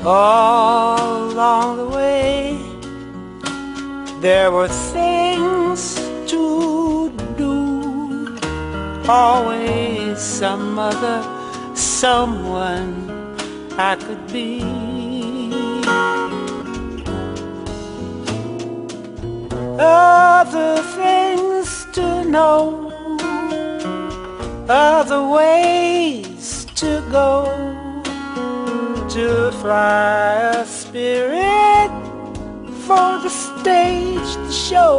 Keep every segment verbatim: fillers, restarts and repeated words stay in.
All along the way there were things to do, always some other someone I could be. Other things to know, other ways to go, to fly a spirit for the stage to show.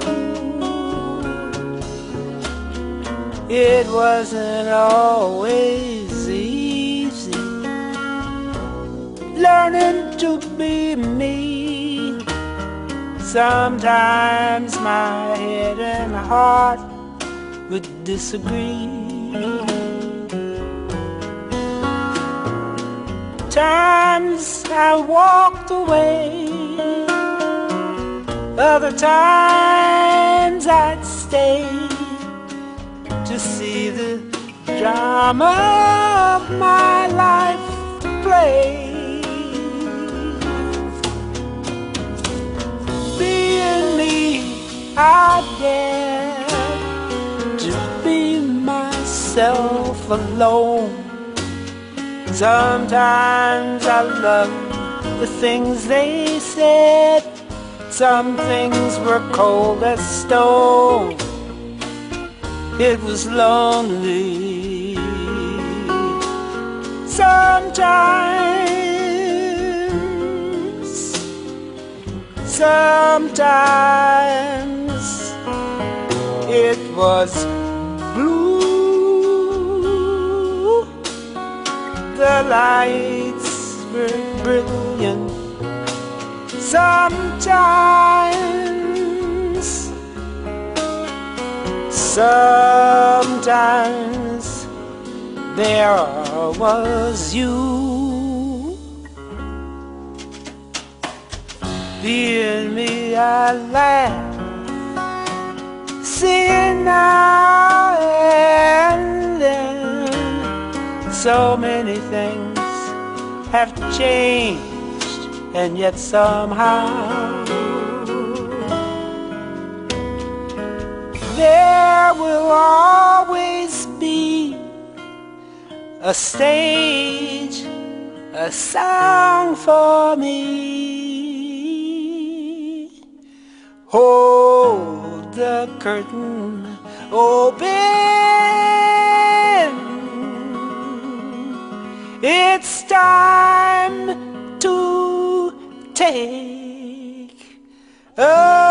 It wasn't always easy learning to be me. Sometimes my head and heart would disagree. Times I walked away, other times I'd stay to see the drama of my life play. Being me, I dare to be myself alone. Sometimes I love the things they said, some things were cold as stone. It was lonely. Sometimes, sometimes it was blue. The lights were brilliant. Sometimes, sometimes there was you. Being me, I laugh, seeing now and then. So many things have changed, and yet somehow there will always be a stage, a song for me. Hold the curtain open, it's time to take a